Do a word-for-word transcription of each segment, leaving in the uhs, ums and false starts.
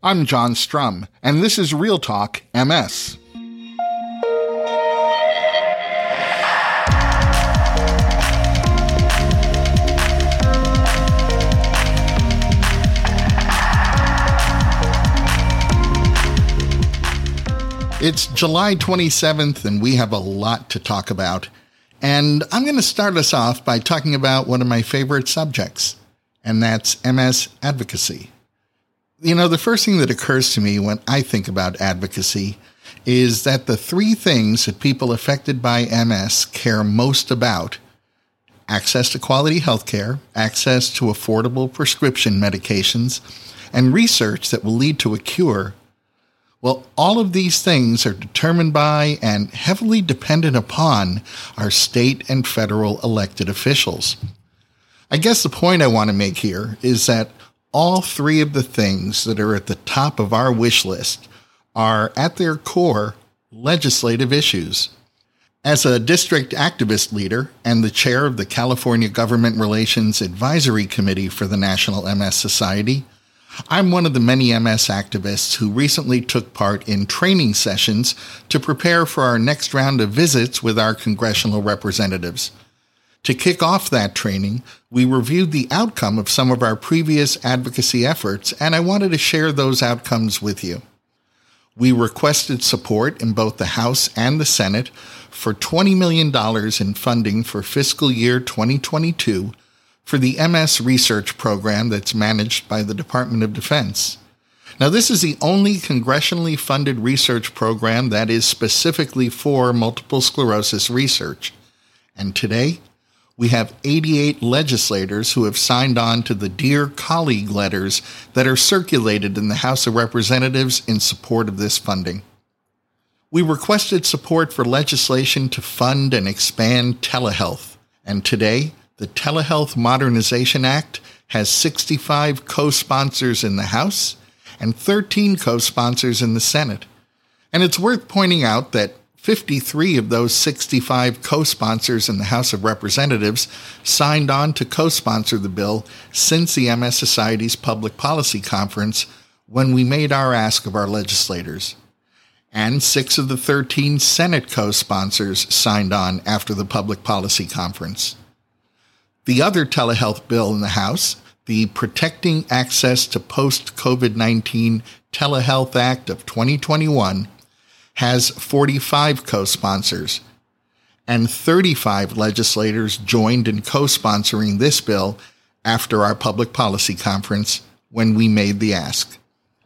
I'm John Strum, and this is Real Talk M S. It's July twenty-seventh, and we have a lot to talk about. And I'm going to start us off by talking about one of my favorite subjects, and that's M S advocacy. You know, the first thing that occurs to me when I think about advocacy is that the three things that people affected by M S care most about: access to quality healthcare, access to affordable prescription medications, and research that will lead to a cure. Well, all of these things are determined by and heavily dependent upon our state and federal elected officials. I guess the point I want to make here is that all three of the things that are at the top of our wish list are, at their core, legislative issues. As a district activist leader and the chair of the California Government Relations Advisory Committee for the National M S Society, I'm one of the many M S activists who recently took part in training sessions to prepare for our next round of visits with our congressional representatives. To kick off that training, we reviewed the outcome of some of our previous advocacy efforts, and I wanted to share those outcomes with you. We requested support in both the House and the Senate for twenty million dollars in funding for fiscal year twenty twenty-two for the M S research program that's managed by the Department of Defense. Now, this is the only congressionally funded research program that is specifically for multiple sclerosis research. And today, we have eighty-eight legislators who have signed on to the Dear Colleague letters that are circulated in the House of Representatives in support of this funding. We requested support for legislation to fund and expand telehealth, and today, the Telehealth Modernization Act has sixty-five co-sponsors in the House and thirteen co-sponsors in the Senate. And it's worth pointing out that fifty-three of those sixty-five co-sponsors in the House of Representatives signed on to co-sponsor the bill since the M S Society's Public Policy Conference when we made our ask of our legislators. And six of the thirteen Senate co-sponsors signed on after the Public Policy Conference. The other telehealth bill in the House, the Protecting Access to Post-COVID nineteen Telehealth Act of twenty twenty-one, has forty-five co-sponsors, and thirty-five legislators joined in co-sponsoring this bill after our public policy conference when we made the ask.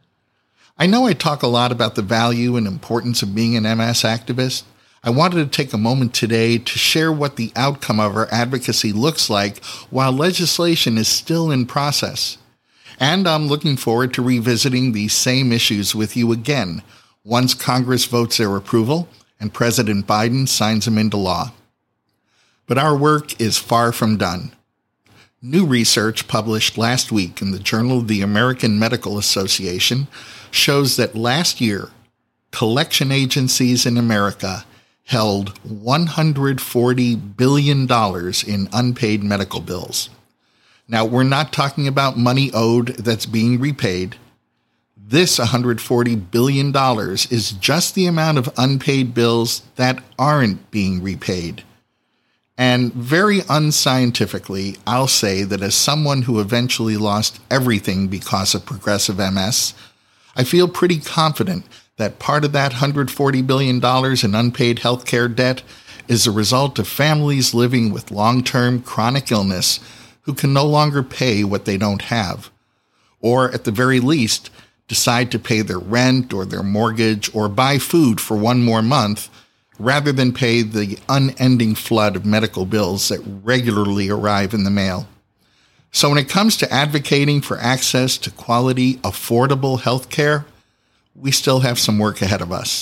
I know I talk a lot about the value and importance of being an M S activist. I wanted to take a moment today to share what the outcome of our advocacy looks like while legislation is still in process. And I'm looking forward to revisiting these same issues with you again once Congress votes their approval and President Biden signs them into law. But our work is far from done. New research published last week in the Journal of the American Medical Association shows that last year, collection agencies in America held one hundred forty billion dollars in unpaid medical bills. Now, we're not talking about money owed that's being repaid. This one hundred forty billion dollars is just the amount of unpaid bills that aren't being repaid. And very unscientifically, I'll say that as someone who eventually lost everything because of progressive M S, I feel pretty confident that part of that one hundred forty billion dollars in unpaid health care debt is a result of families living with long-term chronic illness who can no longer pay what they don't have, or at the very least, decide to pay their rent or their mortgage or buy food for one more month rather than pay the unending flood of medical bills that regularly arrive in the mail. So when it comes to advocating for access to quality, affordable health care, we still have some work ahead of us.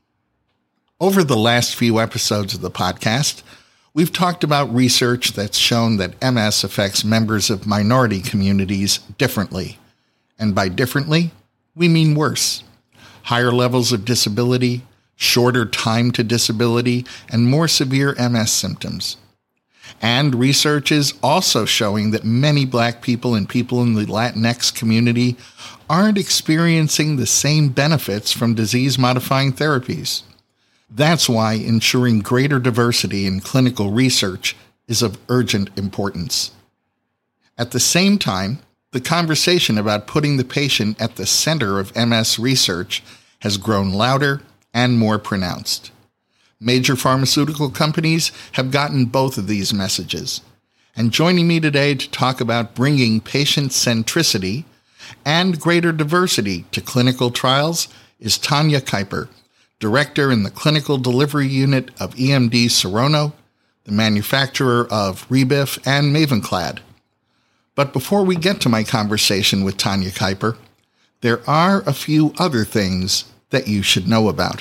Over the last few episodes of the podcast, we've talked about research that's shown that M S affects members of minority communities differently. And by differently, we mean worse. Higher levels of disability, shorter time to disability, and more severe M S symptoms. And research is also showing that many Black people and people in the Latinx community aren't experiencing the same benefits from disease-modifying therapies. That's why ensuring greater diversity in clinical research is of urgent importance. At the same time, the conversation about putting the patient at the center of M S research has grown louder and more pronounced. Major pharmaceutical companies have gotten both of these messages. And joining me today to talk about bringing patient centricity and greater diversity to clinical trials is Tanya Kuiper, Director in the Clinical Delivery Unit of E M D Serono, the manufacturer of Rebif and Mavenclad. But before we get to my conversation with Tanya Kuiper, there are a few other things that you should know about.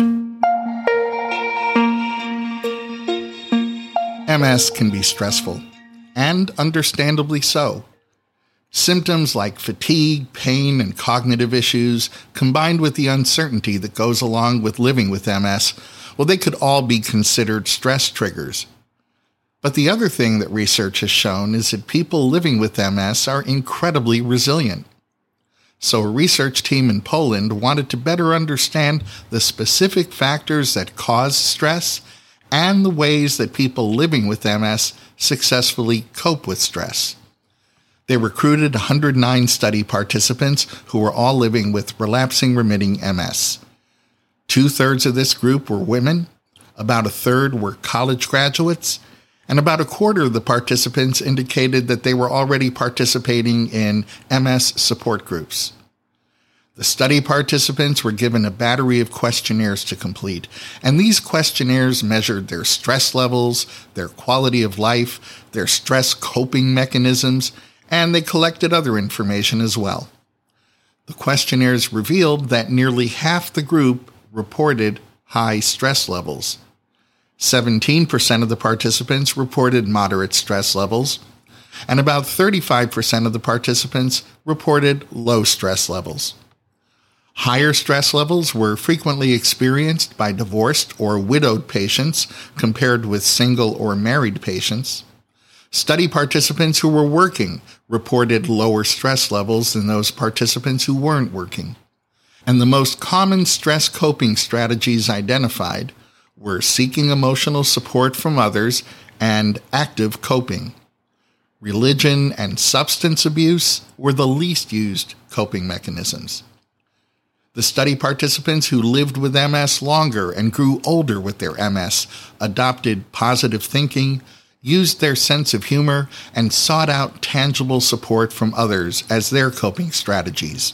M S can be stressful, and understandably so. Symptoms like fatigue, pain, and cognitive issues, combined with the uncertainty that goes along with living with M S, well, they could all be considered stress triggers. But the other thing that research has shown is that people living with M S are incredibly resilient. So a research team in Poland wanted to better understand the specific factors that cause stress and the ways that people living with M S successfully cope with stress. They recruited one hundred nine study participants who were all living with relapsing remitting M S. Two-thirds of this group were women, about a third were college graduates, and about a quarter of the participants indicated that they were already participating in M S support groups. The study participants were given a battery of questionnaires to complete, and these questionnaires measured their stress levels, their quality of life, their stress coping mechanisms, and they collected other information as well. The questionnaires revealed that nearly half the group reported high stress levels. seventeen percent of the participants reported moderate stress levels, and about thirty-five percent of the participants reported low stress levels. Higher stress levels were frequently experienced by divorced or widowed patients compared with single or married patients. Study participants who were working reported lower stress levels than those participants who weren't working. And the most common stress coping strategies identified were seeking emotional support from others and active coping. Religion and substance abuse were the least used coping mechanisms. The study participants who lived with M S longer and grew older with their M S adopted positive thinking, used their sense of humor, and sought out tangible support from others as their coping strategies.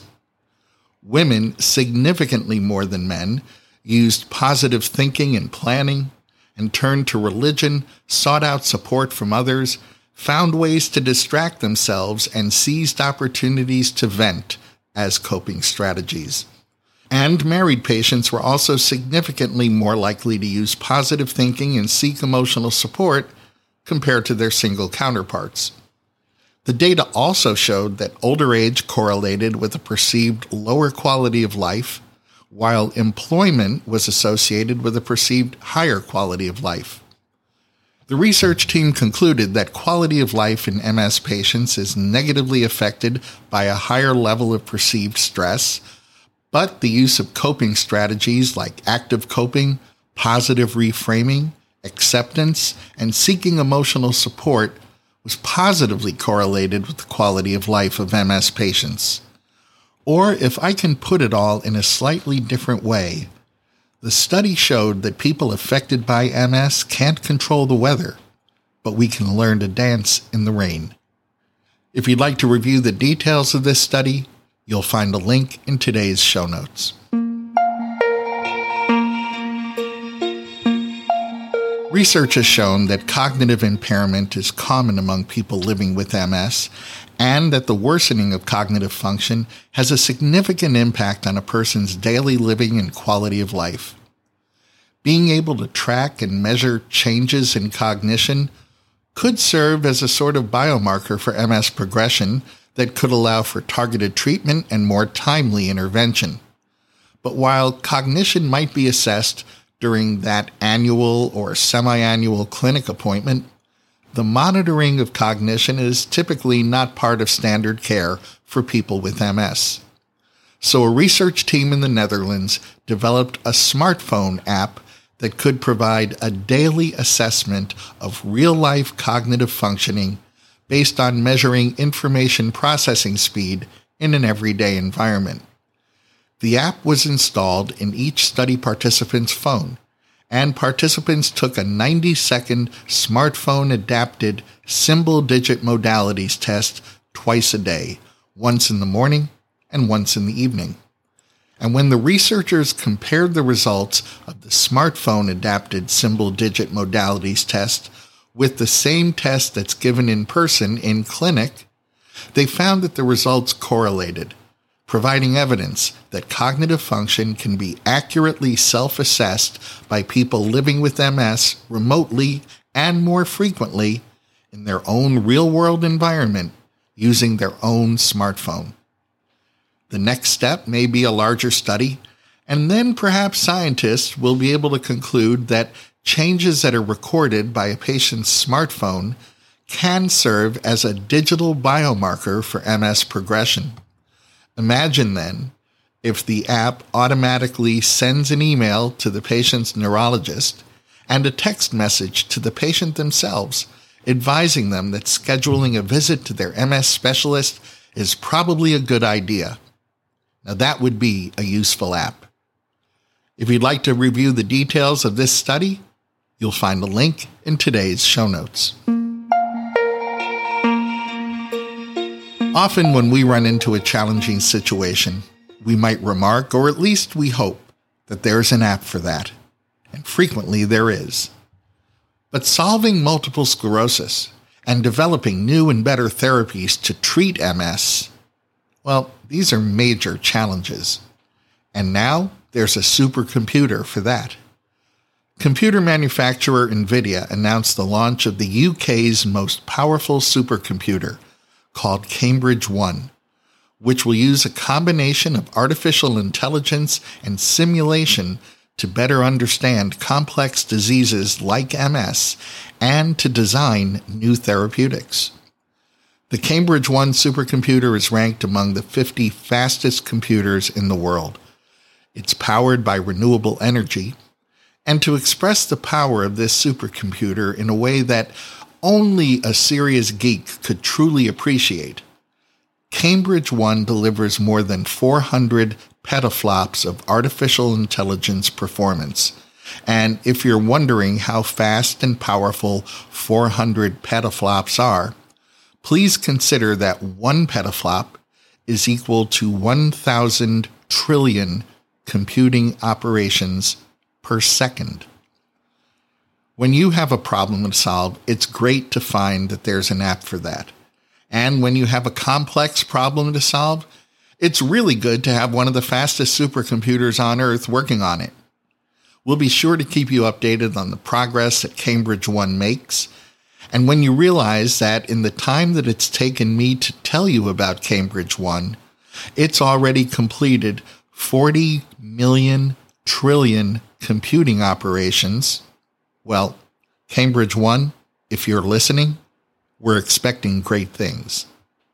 Women, significantly more than men, used positive thinking and planning, and turned to religion, sought out support from others, found ways to distract themselves, and seized opportunities to vent as coping strategies. And married patients were also significantly more likely to use positive thinking and seek emotional support compared to their single counterparts. The data also showed that older age correlated with a perceived lower quality of life, while employment was associated with a perceived higher quality of life. The research team concluded that quality of life in M S patients is negatively affected by a higher level of perceived stress, but the use of coping strategies like active coping, positive reframing, acceptance, and seeking emotional support was positively correlated with the quality of life of M S patients. Or, if I can put it all in a slightly different way, the study showed that people affected by M S can't control the weather, but we can learn to dance in the rain. If you'd like to review the details of this study, you'll find a link in today's show notes. Research has shown that cognitive impairment is common among people living with M S, and that the worsening of cognitive function has a significant impact on a person's daily living and quality of life. Being able to track and measure changes in cognition could serve as a sort of biomarker for M S progression that could allow for targeted treatment and more timely intervention. But while cognition might be assessed during that annual or semi-annual clinic appointment, the monitoring of cognition is typically not part of standard care for people with M S. So a research team in the Netherlands developed a smartphone app that could provide a daily assessment of real-life cognitive functioning based on measuring information processing speed in an everyday environment. The app was installed in each study participant's phone, and participants took a ninety-second smartphone-adapted symbol-digit modalities test twice a day, once in the morning and once in the evening. And when the researchers compared the results of the smartphone-adapted symbol-digit modalities test with the same test that's given in person in clinic, they found that the results correlated, providing evidence that cognitive function can be accurately self-assessed by people living with M S remotely and more frequently in their own real-world environment using their own smartphone. The next step may be a larger study, and then perhaps scientists will be able to conclude that changes that are recorded by a patient's smartphone can serve as a digital biomarker for M S progression. Imagine then if the app automatically sends an email to the patient's neurologist and a text message to the patient themselves advising them that scheduling a visit to their M S specialist is probably a good idea. Now that would be a useful app. If you'd like to review the details of this study, you'll find a link in today's show notes. Often when we run into a challenging situation, we might remark, or at least we hope, that there's an app for that. And frequently there is. But solving multiple sclerosis and developing new and better therapies to treat M S, well, these are major challenges. And now there's a supercomputer for that. Computer manufacturer NVIDIA announced the launch of the U K's most powerful supercomputer, called Cambridge one, which will use a combination of artificial intelligence and simulation to better understand complex diseases like M S and to design new therapeutics. The Cambridge one supercomputer is ranked among the fifty fastest computers in the world. It's powered by renewable energy, and to express the power of this supercomputer in a way that only a serious geek could truly appreciate, Cambridge one delivers more than four hundred petaflops of artificial intelligence performance. And if you're wondering how fast and powerful four hundred petaflops are, please consider that one petaflop is equal to one thousand trillion computing operations per second. When you have a problem to solve, it's great to find that there's an app for that. And when you have a complex problem to solve, it's really good to have one of the fastest supercomputers on Earth working on it. We'll be sure to keep you updated on the progress that Cambridge one makes. And when you realize that in the time that it's taken me to tell you about Cambridge one, it's already completed forty million trillion computing operations, well, Cambridge one, if you're listening, we're expecting great things.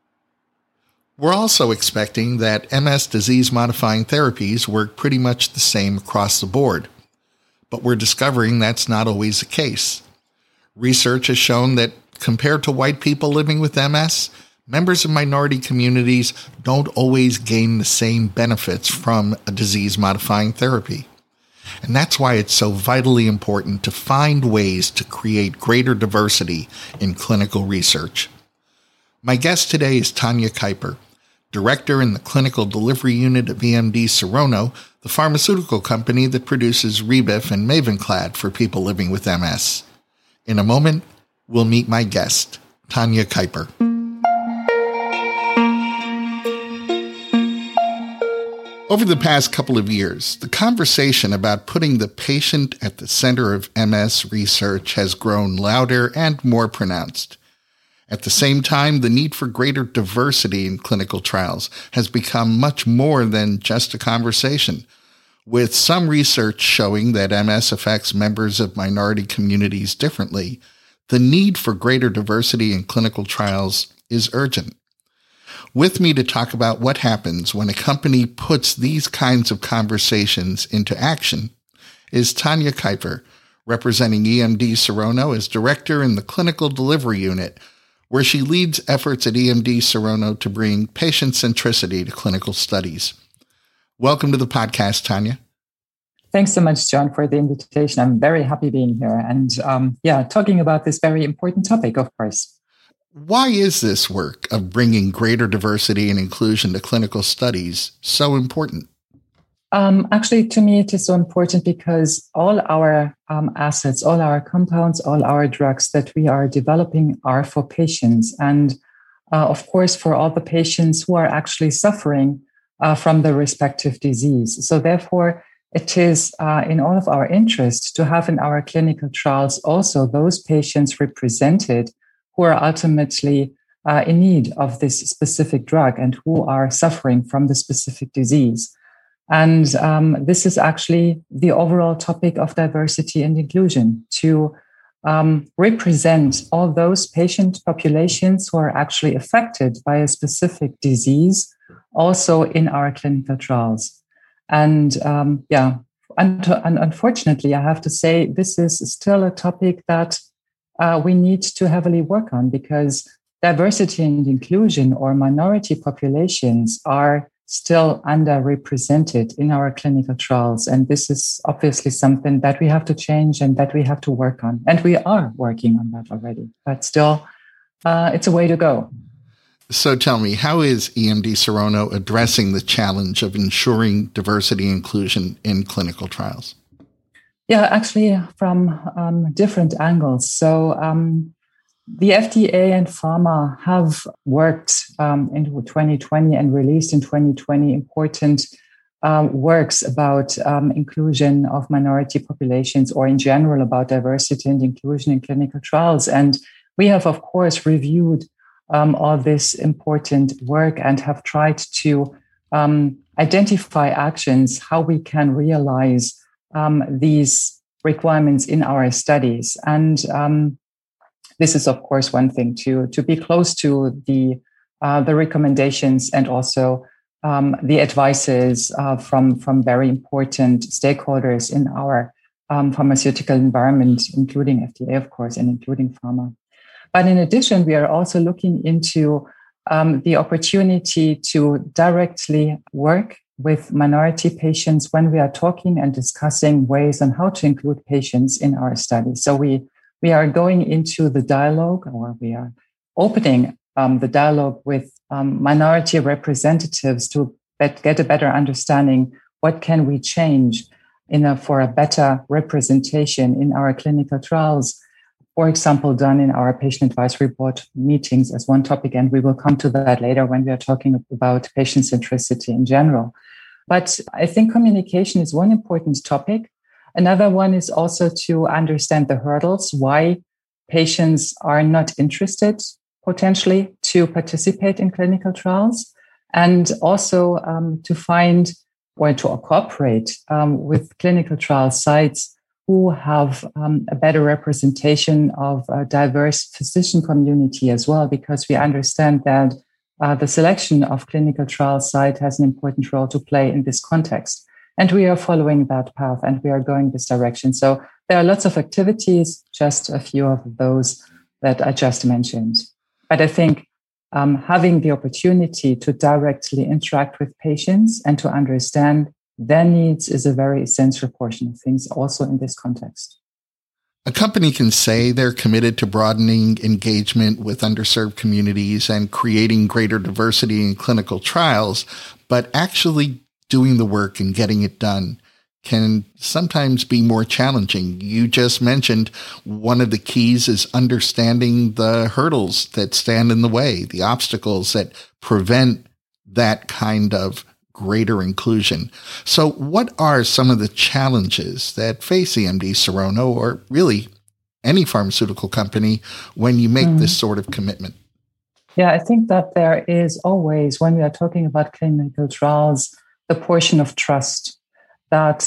We're also expecting that M S disease-modifying therapies work pretty much the same across the board, but we're discovering that's not always the case. Research has shown that compared to white people living with M S, members of minority communities don't always gain the same benefits from a disease-modifying therapy. And that's why it's so vitally important to find ways to create greater diversity in clinical research. My guest today is Tanya Kuiper, Director in the Clinical Delivery Unit of E M D Serono, the pharmaceutical company that produces Rebif and Mavenclad for people living with M S. In a moment, we'll meet my guest, Tanya Kuiper. Over the past couple of years, the conversation about putting the patient at the center of M S research has grown louder and more pronounced. At the same time, the need for greater diversity in clinical trials has become much more than just a conversation, with some research showing that M S affects members of minority communities differently The need for greater diversity in clinical trials is urgent. With me to talk about what happens when a company puts these kinds of conversations into action is Tanya Kuiper, representing E M D Serono as director in the Clinical Delivery Unit, where she leads efforts at E M D Serono to bring patient centricity to clinical studies. Welcome to the podcast, Tanya. Thanks so much, John, for the invitation. I'm very happy being here and, um, yeah, talking about this very important topic, of course. Why is this work of bringing greater diversity and inclusion to clinical studies so important? Um, actually, to me, it is so important because all our um, assets, all our compounds, all our drugs that we are developing are for patients. And, uh, of course, for all the patients who are actually suffering uh, from the respective disease. So therefore, it is uh, in all of our interest to have in our clinical trials also those patients represented who are ultimately uh, in need of this specific drug and who are suffering from the specific disease. And um, this is actually the overall topic of diversity and inclusion, to um, represent all those patient populations who are actually affected by a specific disease also in our clinical trials. And um, yeah, un- un- unfortunately, I have to say, this is still a topic that Uh, we need to heavily work on, because diversity and inclusion or minority populations are still underrepresented in our clinical trials. And this is obviously something that we have to change and that we have to work on. And we are working on that already, but still, uh, it's a way to go. So tell me, how is E M D Serono addressing the challenge of ensuring diversity and inclusion in clinical trials? Yeah, actually, from um, different angles. So um, the F D A and pharma have worked um, in twenty twenty and released in twenty twenty important um, works about um, inclusion of minority populations, or in general about diversity and inclusion in clinical trials. And we have, of course, reviewed um, all this important work and have tried to um, identify actions, how we can realize Um, these requirements in our studies. And um, this is, of course, one thing, to, to be close to the, uh, the recommendations and also um, the advices uh, from, from very important stakeholders in our um, pharmaceutical environment, including F D A, of course, and including pharma. But in addition, we are also looking into um, the opportunity to directly work with minority patients when we are talking and discussing ways on how to include patients in our study. So we, we are going into the dialogue, or we are opening um, the dialogue with um, minority representatives to bet, get a better understanding what can we change in a, for a better representation in our clinical trials. For example, done in our patient advisory board meetings as one topic, and we will come to that later when we are talking about patient centricity in general. But I think communication is one important topic. Another one is also to understand the hurdles, why patients are not interested potentially to participate in clinical trials, and also um, to find or to cooperate um, with clinical trial sites who have um, a better representation of a diverse physician community as well, because we understand that Uh, the selection of clinical trial site has an important role to play in this context. And we are following that path and we are going this direction. So there are lots of activities, just a few of those that I just mentioned. But I think um, having the opportunity to directly interact with patients and to understand their needs is a very essential portion of things also in this context. A company can say they're committed to broadening engagement with underserved communities and creating greater diversity in clinical trials, but actually doing the work and getting it done can sometimes be more challenging. You just mentioned one of the keys is understanding the hurdles that stand in the way, the obstacles that prevent that kind of greater inclusion. So what are some of the challenges that face E M D Serono, or really any pharmaceutical company, when you make mm. this sort of commitment? Yeah, I think that there is always, when we are talking about clinical trials, the portion of trust that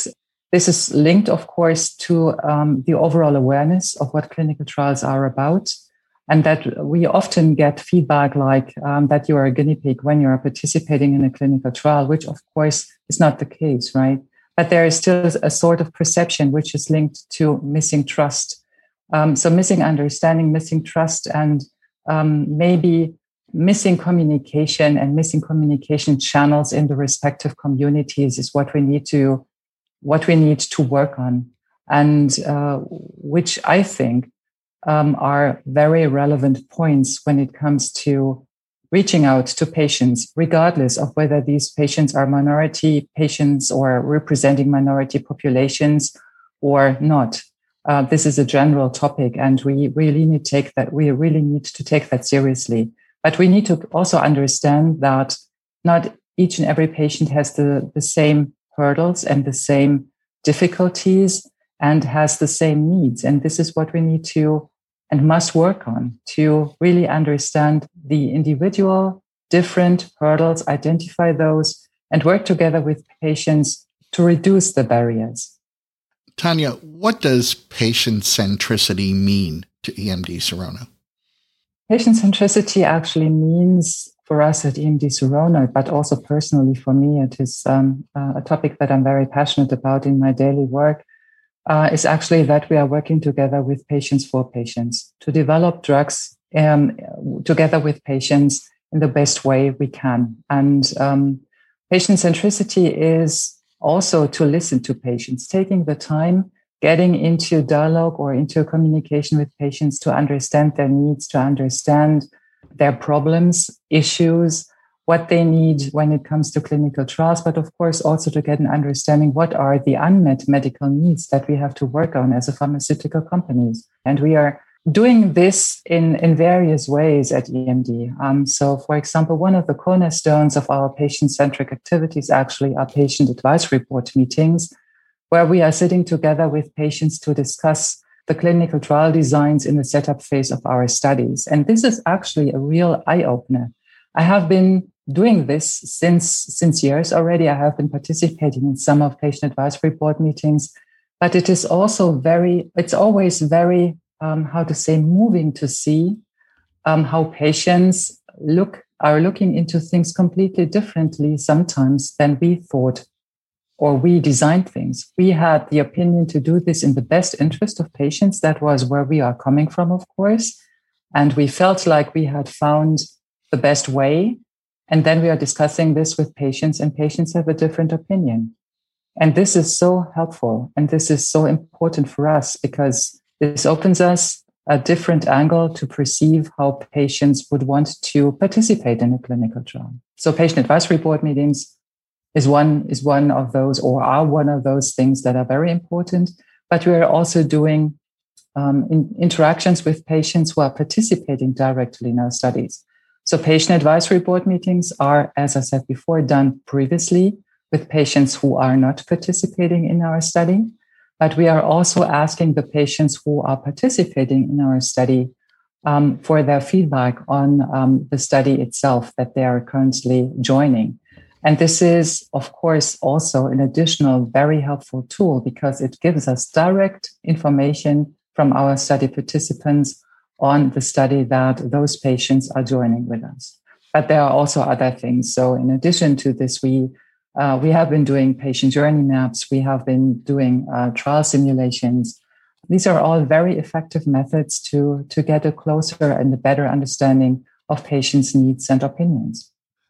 this is linked, of course, to um, the overall awareness of what clinical trials are about. And that we often get feedback like um, that you are a guinea pig when you are participating in a clinical trial, which of course is not the case, right? But there is still a sort of perception which is linked to missing trust. Um, so missing understanding, missing trust, and um, maybe missing communication and missing communication channels in the respective communities is what we need to, what we need to work on. And uh, which I think Um, are very relevant points when it comes to reaching out to patients, regardless of whether these patients are minority patients or representing minority populations or not. Uh, this is a general topic, and we really need to take that. We really need to take that seriously. But we need to also understand that not each and every patient has the, the same hurdles and the same difficulties and has the same needs. And this is what we need to and must work on to really understand the individual different hurdles, identify those, and work together with patients to reduce the barriers. Tanya, what does patient centricity mean to E M D Sirona? Patient centricity actually means for us at E M D Sirona, but also personally for me, it is um, uh, a topic that I'm very passionate about in my daily work. Uh, is actually that we are working together with patients for patients to develop drugs um, together with patients in the best way we can. And um, patient centricity is also to listen to patients, taking the time, getting into dialogue or into communication with patients to understand their needs, to understand their problems, issues, what they need when it comes to clinical trials, but of course also to get an understanding what are the unmet medical needs that we have to work on as a pharmaceutical companies. And we are doing this in, in various ways at E M D. Um, so, for example, one of the cornerstones of our patient-centric activities actually are patient advisory board meetings, where we are sitting together with patients to discuss the clinical trial designs in the setup phase of our studies. And this is actually a real eye-opener. I have been doing this since since years already. I have been participating in some of patient advisory board meetings, but it is also very, it's always very, um, how to say, moving to see um, how patients look, are looking into things completely differently sometimes than we thought or we designed things. We had the opinion to do this in the best interest of patients. That was where we are coming from, of course. And we felt like we had found the best way. And then we are discussing this with patients, and patients have a different opinion. And this is so helpful. And this is so important for us because this opens us a different angle to perceive how patients would want to participate in a clinical trial. So patient advisory board meetings is one, is one of those, or are one of those things that are very important. But we are also doing um, in interactions with patients who are participating directly in our studies. So patient advisory board meetings are, as I said before, done previously with patients who are not participating in our study. But we are also asking the patients who are participating in our study um, for their feedback on um, the study itself that they are currently joining. And this is, of course, also an additional very helpful tool because it gives us direct information from our study participants on the study that those patients are joining with us. But there are also other things. So in addition to this, we uh, we have been doing patient journey maps. We have been doing uh, trial simulations. These are all very effective methods to, to get a closer and a better understanding of patients' needs and opinions.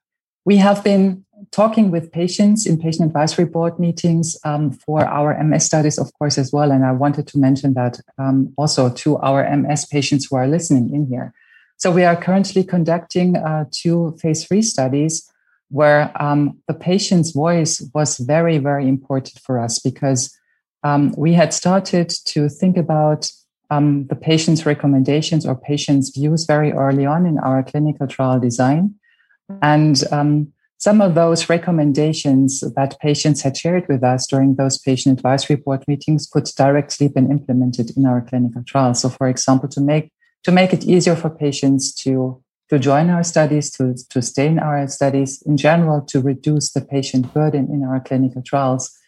We have been talking with patients in patient advisory board meetings um, for our M S studies, of course, as well. And I wanted to mention that um, also to our M S patients who are listening in here. So we are currently conducting uh, two phase three studies where um, the patient's voice was very, very important for us because um, we had started to think about um, the patient's recommendations or patient's views very early on in our clinical trial design. And um, some of those recommendations that patients had shared with us during those patient advisory board meetings could directly be implemented in our clinical trials. So, for example, to make to make it easier for patients to, to join our studies, to, to stay in our studies, in general, to reduce the patient burden in our clinical trials.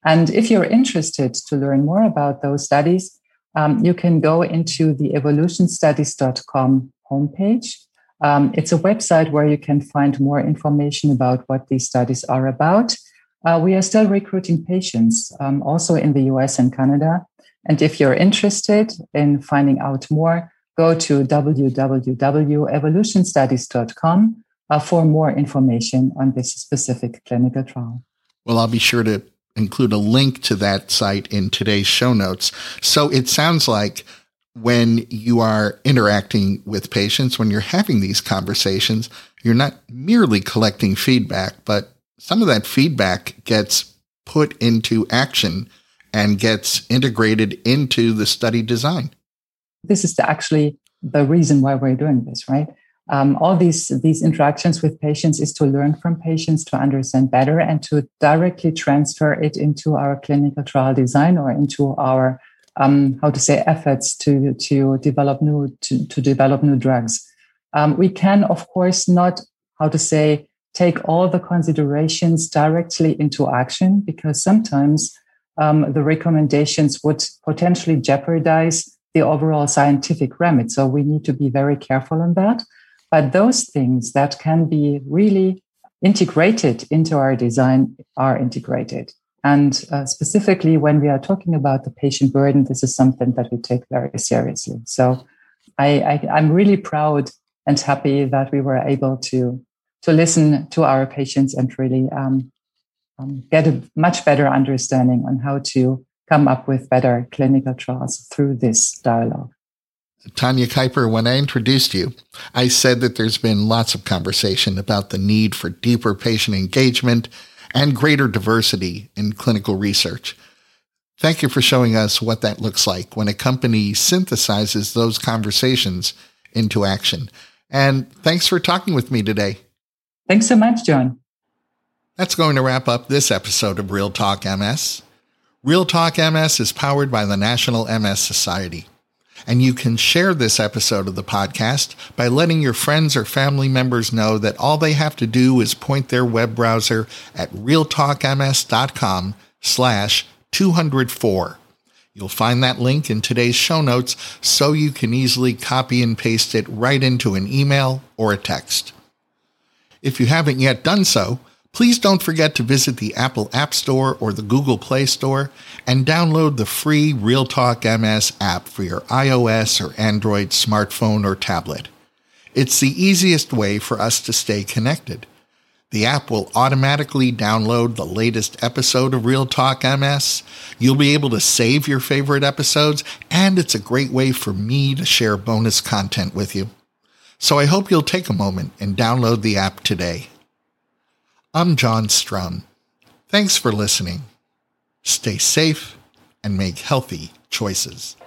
And if you're interested to learn more about those studies, um, you can go into the evolution studies dot com homepage. Um, it's a website where you can find more information about what these studies are about. Uh, we are still recruiting patients, um, also in the U S and Canada. And if you're interested in finding out more, go to w w w dot evolution studies dot com uh, for more information on this specific clinical trial. Well, I'll be sure to include a link to that site in today's show notes. So it sounds like when you are interacting with patients, when you're having these conversations, you're not merely collecting feedback, but some of that feedback gets put into action and gets integrated into the study design. This is actually the reason why we're doing this, right? Um, all these, these interactions with patients is to learn from patients, to understand better, and to directly transfer it into our clinical trial design or into our, um, how to say, efforts to, to develop new, to, to develop new drugs. Um, we can, of course, not, how to say, take all the considerations directly into action, because sometimes um, the recommendations would potentially jeopardize the overall scientific remit. So we need to be very careful on that. But those things that can be really integrated into our design are integrated. And uh, specifically when we are talking about the patient burden, this is something that we take very seriously. So I, I, I'm really proud and happy that we were able to, to listen to our patients and really um, um, get a much better understanding on how to come up with better clinical trials through this dialogue. Tanya Kuiper, when I introduced you, I said that there's been lots of conversation about the need for deeper patient engagement and greater diversity in clinical research. Thank you for showing us what that looks like when a company synthesizes those conversations into action. And thanks for talking with me today. Thanks so much, John. That's going to wrap up this episode of Real Talk M S. Real Talk M S is powered by the National M S Society. And you can share this episode of the podcast by letting your friends or family members know that all they have to do is point their web browser at realtalkms.com slash 204. You'll find that link in today's show notes so you can easily copy and paste it right into an email or a text. If you haven't yet done so, please don't forget to visit the Apple App Store or the Google Play Store and download the free Real Talk M S app for your iOS or Android smartphone or tablet. It's the easiest way for us to stay connected. The app will automatically download the latest episode of Real Talk M S. You'll be able to save your favorite episodes, and it's a great way for me to share bonus content with you. So I hope you'll take a moment and download the app today. I'm John Strum. Thanks for listening. Stay safe and make healthy choices.